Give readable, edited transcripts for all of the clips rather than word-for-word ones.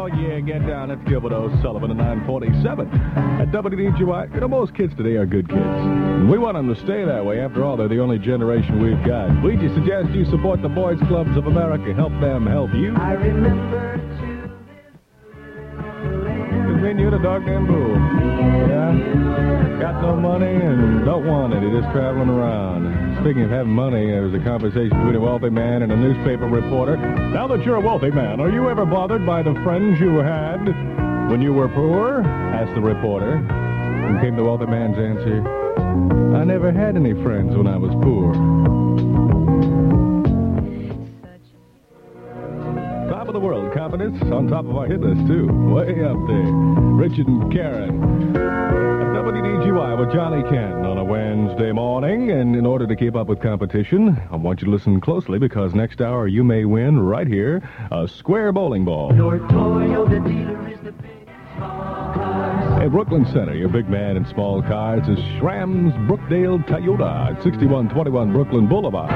yeah, get down. That's Gilbert O'Sullivan at 9:47 at WDGY. You know, most kids today are good kids. And we want them to stay that way. After all, they're the only generation we've got. We just suggest you support the Boys Clubs of America. Help them help you. I remember Continue the dog named Boo. Yeah? Got no money and don't want it. He's just traveling around. Speaking of having money, there was a conversation between a wealthy man and a newspaper reporter. Now that you're a wealthy man, are you ever bothered by the friends you had when you were poor? Asked the reporter. And came the wealthy man's answer, I never had any friends when I was poor. Top of the world confidence on top of our hit list, too. Way up there. Richard and Karen. At WDGY with Johnny Kent on a Wednesday morning. And in order to keep up with competition, I want you to listen closely because next hour you may win right here a square bowling ball. your Toyota dealer is the big small cars. At Brooklyn Center, your big man in small cars is Schramm's Brookdale Toyota at 6121 Brooklyn Boulevard.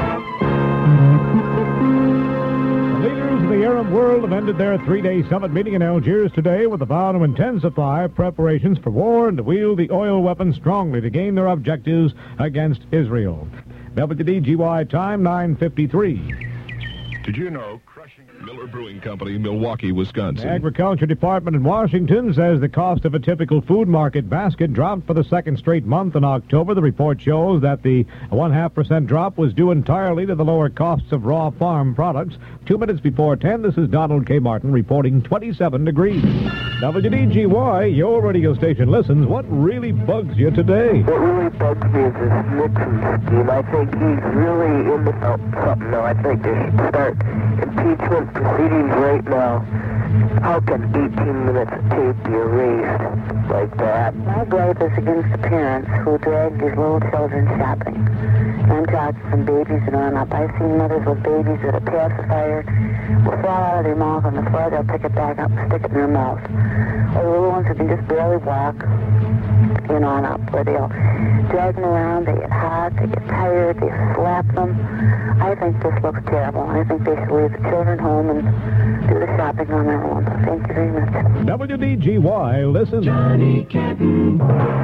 The Arab world have ended their three-day summit meeting in Algiers today with a vow to intensify preparations for war and to wield the oil weapon strongly to gain their objectives against Israel. WDGY time 9:53. Did you know crushing Miller Brewing Company, Milwaukee, Wisconsin? The Agriculture Department in Washington says the cost of a typical food market basket dropped for the second straight month in October. The report shows that the 0.5% drop was due entirely to the lower costs of raw farm products. 2 minutes before 10, this is Donald K. Martin reporting 27 degrees. WDGY, your radio station listens. What really bugs you today? What really bugs me is this Nixon scheme. I think he's really into something now. I think they should start impeachment proceedings right now. How can 18 minutes of tape be erased like that? My gripe is against the parents who drag these little children shopping. I'm talking from babies and on up. I've seen mothers with babies that a pacifier will fall out of their mouth on the floor. They'll pick it back up and stick it in their mouth. Or the little ones who can just barely walk, on up, where they'll drag them around. They get hot, they get tired, they slap them. I think this looks terrible. I think they should leave the children home and do the shopping on their own. Thank you very much. WDGY, listen. Johnny Kenton.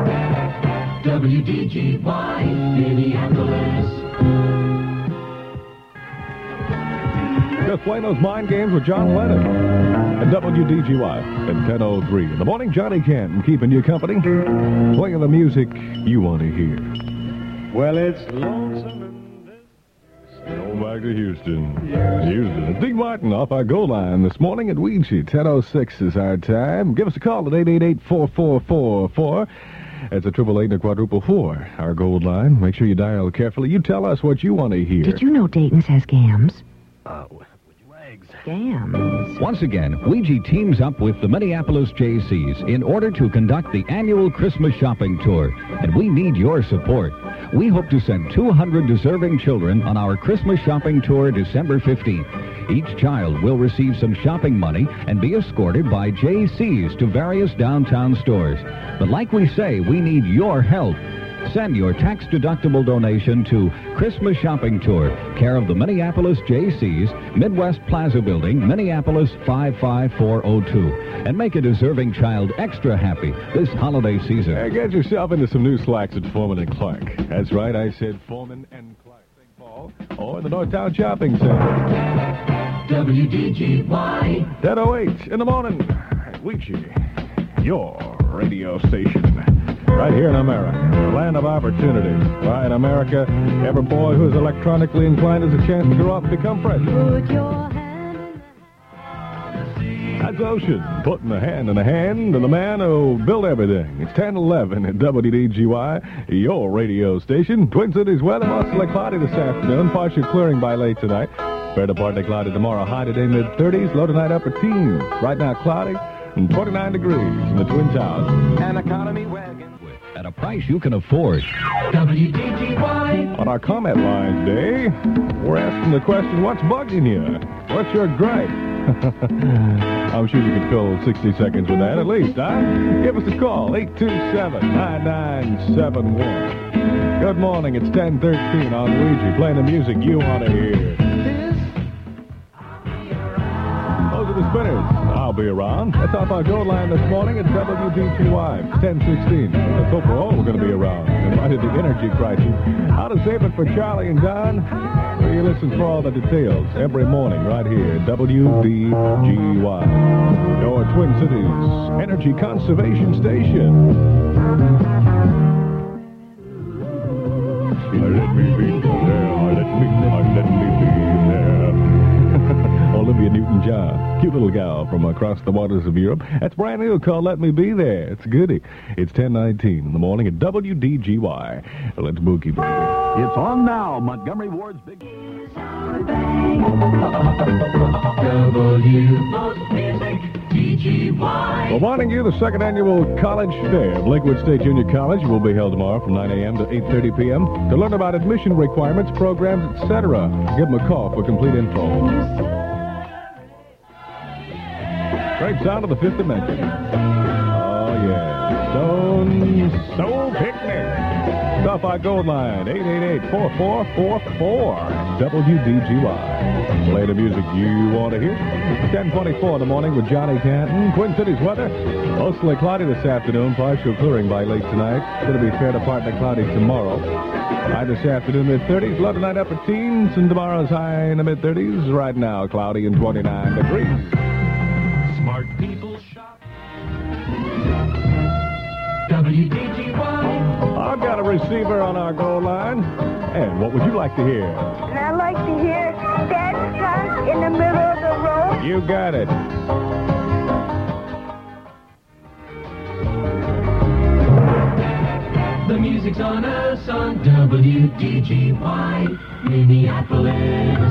WDGY, Minneapolis. Just playing those mind games with John Lennon at WDGY at 10:03 in the morning. Johnny Kent keeping you company, playing the music you want to hear. Well, it's lonesome in this. Going back to Houston. Houston. Dean Martin off our goal line this morning at Ouija. 10:06 is our time. Give us a call at 888-4444. It's a 888 and a quadruple 4. Our gold line. Make sure you dial carefully. You tell us what you want to hear. Did you know Dayton's has gams? Legs. Gams. Once again, Ouija teams up with the Minneapolis JCs in order to conduct the annual Christmas shopping tour, and we need your support. We hope to send 200 deserving children on our Christmas shopping tour December 15th. Each child will receive some shopping money and be escorted by JCs to various downtown stores. But like we say, we need your help. Send your tax-deductible donation to Christmas Shopping Tour, care of the Minneapolis JCs, Midwest Plaza Building, Minneapolis 55402. And make a deserving child extra happy this holiday season. Hey, get yourself into some new slacks at Foreman and Clark. That's right, I said Foreman and Clark. St. Paul or the Northtown Shopping Center. WDGY. 10:08 in the morning. Ouija, your radio station. Right here in America, the land of opportunity. Right in America, every boy who is electronically inclined has a chance to grow up and become president. Put your hand in That's Ocean, putting a hand in the hand of the man who built everything. It's 10:11 at WDGY, your radio station. Twin Cities weather, mostly cloudy this afternoon, partially clearing by late tonight. Fair to partly cloudy tomorrow, high today mid-30s, low tonight upper teens. Right now cloudy and 29 degrees in the Twin Towers. An economy wagon. At a price you can afford. WDGY. On our comment line today, we're asking the question, what's bugging you? What's your gripe? I'm sure you can fill 60 seconds with that at least, huh? Give us a call, 827-9971. Good morning, it's 10:13 on Ouija, playing the music you want to hear. Those are the Spinners. I'll be around. That's off our gold line this morning at WDGY, 1016. Let's hope we're all going to be around. In light of the energy crisis. How to save it for Charlie and Don? Where you listen for all the details every morning right here at WDGY. Your Twin Cities Energy Conservation Station. Let me be there, let me be there. Olivia Newton-John, cute little gal from across the waters of Europe. That's brand new, called Let Me Be There. It's goody. It's 10:19 in the morning at WDGY. Let's boogie, baby. It's on now, Montgomery Ward's big... Reminding you, the second annual College Fair of Lakewood State Junior College will be held tomorrow from 9 a.m. to 8:30 p.m. To learn about admission requirements, programs, etc., give them a call for complete info. Great sound of the Fifth Dimension. Oh, yeah. Stone Soul Picnic. Stop by Gold Line, 888-4444. WDGY. Play the music you want to hear. 10:24 in the morning with Johnny Canton. Twin Cities weather. Mostly cloudy this afternoon. Partial clearing by late tonight. It's going to be fair to partly cloudy tomorrow. High this afternoon, mid-30s. Low tonight, upper teens. And tomorrow's high in the mid-30s. Right now, cloudy and 29 degrees. Smart people shop. WDGY. I've got a receiver on our goal line. And what would you like to hear? And I'd like to hear Dead Stuck in the Middle of the Road. You got it. The music's on us on WDGY, Minneapolis.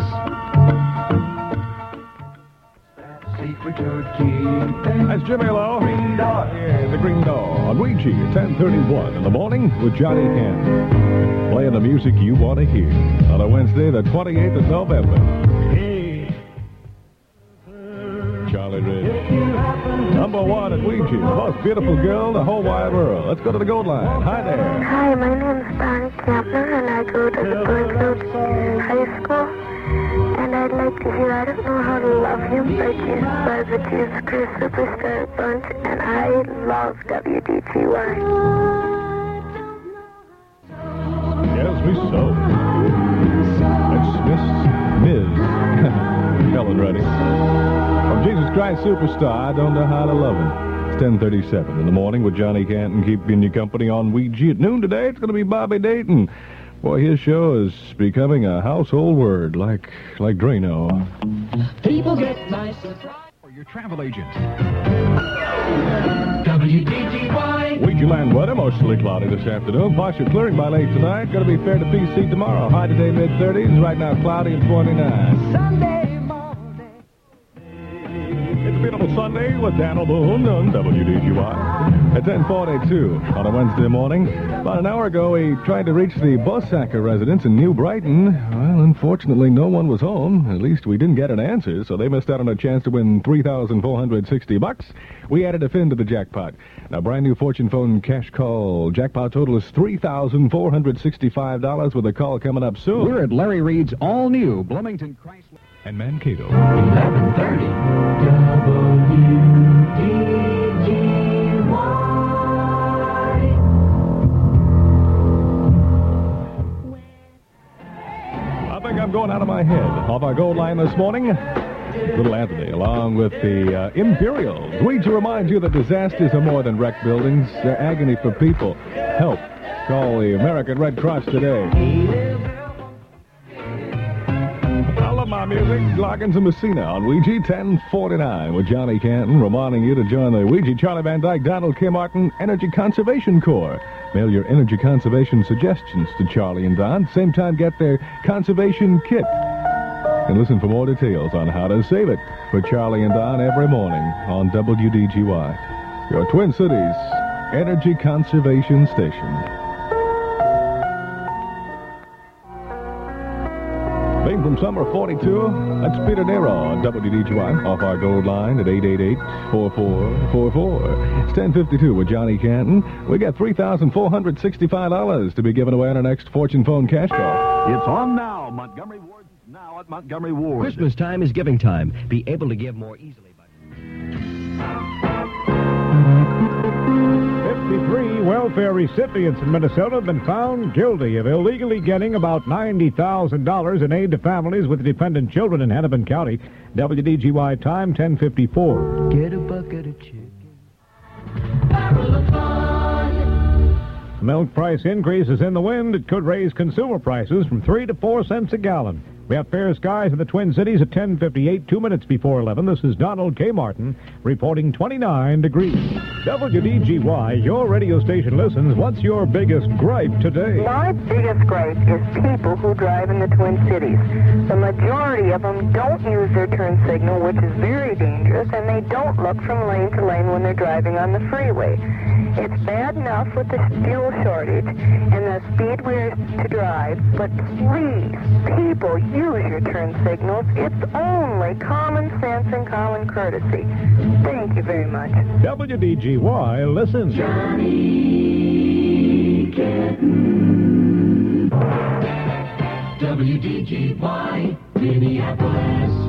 Secret key. That's Jimmy Lowe. Green Dog. Yeah, the Green Dog on Ouija at 10:31 in the morning with Johnny Canton. Playing the music you want to hear on a Wednesday, the 28th of November. Hey. Charlie Ridge. Number one at Ouija, the most beautiful girl in the whole wide world. Let's go to the gold line. Hi there. Hi, my name's Bonnie Kampner, and I go to the Bloomfield High School. And I'd like to hear I Don't Know How to Love Him by the Jesus Christ Superstar Bunch, and I love WDGY. Yes, we so. That's Ms. Helen Reddy. From Jesus Christ Superstar, I Don't Know How to Love Him. It's 10:37 in the morning with Johnny Canton keeping you company on Ouija. At noon today, it's going to be Bobby Dayton. Boy, his show is becoming a household word, like Drano. People get nice For your travel agent. WDGY. Ouija land weather, mostly cloudy this afternoon. Partial clearing by late tonight. Going to be fair to PC tomorrow. High today, mid-30s. Right now, cloudy and 29. Sunday morning. It's a beautiful Sunday with Daniel Boone on WDGY. At 10:42 on a Wednesday morning. About an hour ago, we tried to reach the Bussacker residence in New Brighton. Well, unfortunately, no one was home. At least we didn't get an answer, so they missed out on a chance to win $3,460. We added a fin to the jackpot. Now, brand new Fortune Phone cash call. Jackpot total is $3,465 with a call coming up soon. We're at Larry Reed's all-new Bloomington Chrysler And Mankato. 11:30. I think I'm going out of my head. Off our gold line this morning, Little Anthony, along with the Imperials. We to remind you that disasters are more than wrecked buildings. They're agony for people. Help. Call the American Red Cross today. I love my music. Loggins and Messina on Ouija 1049 with Johnny Canton, reminding you to join the Ouija Charlie Van Dyke, Donald K. Martin Energy Conservation Corps. Mail your energy conservation suggestions to Charlie and Don. Same time, get their conservation kit. And listen for more details on how to save it for Charlie and Don every morning on WDGY, your Twin Cities Energy Conservation Station. Being from summer 42, that's Peter Nero on WDGY off our gold line at 888-4444. It's 10:52 with Johnny Canton. We got $3,465 to be given away on our next Fortune Phone cash call. It's on now, Montgomery Ward. Now at Montgomery Ward. Christmas time is giving time. Be able to give more easily by... 53 welfare recipients in Minnesota have been found guilty of illegally getting about $90,000 in aid to families with dependent children in Hennepin County. WDGY time, 10:54. Get a bucket of chicken. Milk price increase is in the wind. It could raise consumer prices from 3 to 4 cents a gallon. We have fair skies in the Twin Cities at 10:58, 2 minutes before 11. This is Donald K. Martin reporting 29 degrees. WDGY, your radio station listens. What's your biggest gripe today? My biggest gripe is people who drive in the Twin Cities. The majority of them don't use their turn signal, which is very dangerous, and they don't look from lane to lane when they're driving on the freeway. It's bad enough with the fuel shortage and the speed we're to drive, but please, people, use your turn signals. It's only common sense and common courtesy. Thank you very much. WDGY, listen. Johnny Kitten. WDGY, Minneapolis.